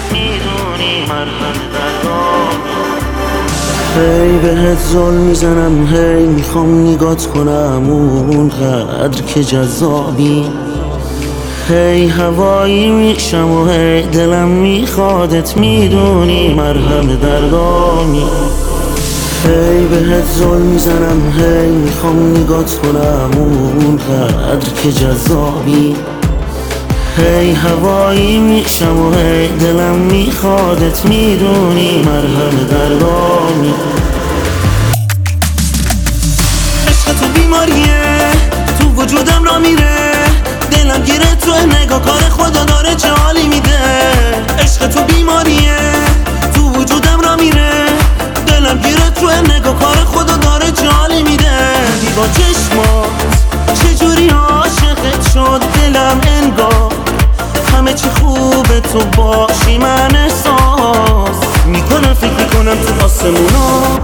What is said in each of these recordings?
میدونی مرهم دردانی. هی بهت ظلم میزنم، هی میخوام نگات کنم اونقدر که جذابی. هی هوایی میشم و هی دلم میخوادت، میدونی مرهم دردانی. هی بهت ظلم میزنم، هی میخوام نگات کنم اونقدر که جذابی. هی هوایی میشم و هی دلم میخوادت، میدونی مرهم دردانی. عشق تو بیماریه، تو وجودم را میره، دلم گیره تو نگاه، کار خدا داره چه حالی میده. عشق تو بیماریه، تو وجودم را میره، دلم گیره تو نگاه، کار خدا داره چه حالی میده. با چشمات چجوری عاشقت شد دلم انگار، همه چی خوبه تو باشی، من احساس میکنم، فکر میکنم تو آسمونا.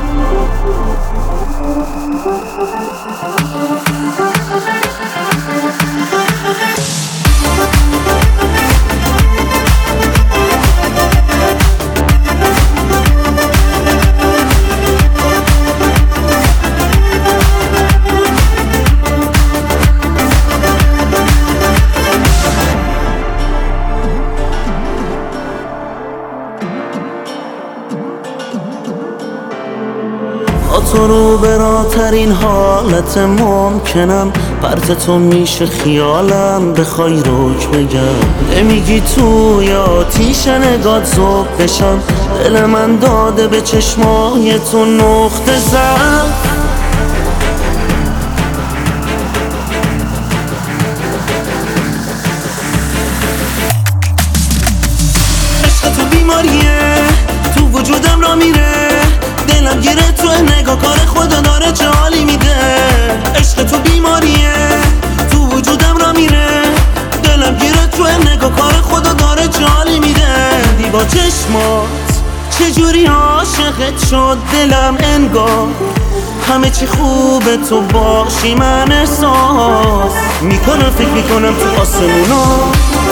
تو رو براترین حالت ممکنم، پرت تو میشه خیالم، بخوای روک بگم نمیگی تو یا آتیش نگات ذوب بشم. دل من داده به چشمای تو نقطه زد. عشق تو بیماریه، تو وجودم را میره، دلم گیره تو نگاه، کار خدا داره چه حالی میده. عشق تو بیماریه، تو وجودم را میره، دلم گیره تو نگاه، کار خدا داره چه حالی میده. با چشمات چجوری عاشقت شد دلم انگار، همه چی خوبه تو باشی، من احساس میکنم، فکر میکنم تو آسمونا.